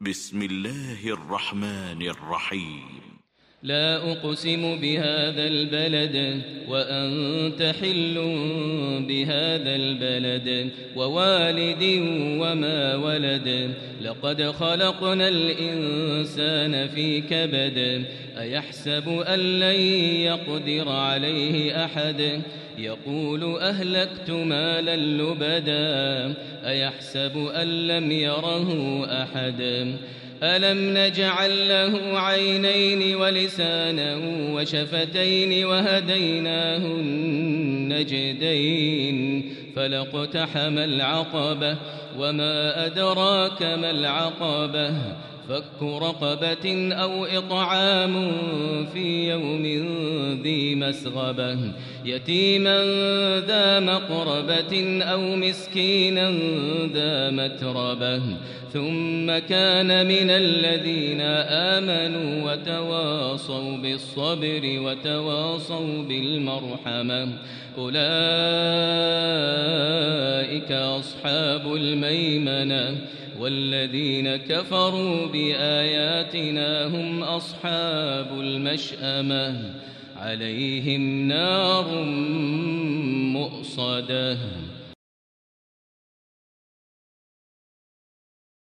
بسم الله الرحمن الرحيم. لا أقسم بهذا البلد وأنت حل بهذا البلد ووالد وما ولد لقد خلقنا الإنسان في كبد أيحسب أن لن يقدر عليه أحد يقول أهلكت مالا لبدا أيحسب أن لم يره أحد ألم نجعل له عينين ولسانا وشفتين وهديناه النجدين فلاقتحم العقبة وما أدراك ما العقبة فك رقبة أو إطعام في يوم ذي مسغبة يتيما ذا مقربة أو مسكينا ذا متربة ثم كان من الذين آمنوا وتواصوا بالصبر وتواصوا بالمرحمة أولئك أصحاب الميمنة والذين كفروا بآياتنا هم أصحاب المشأمة عليهم نار مؤصدة.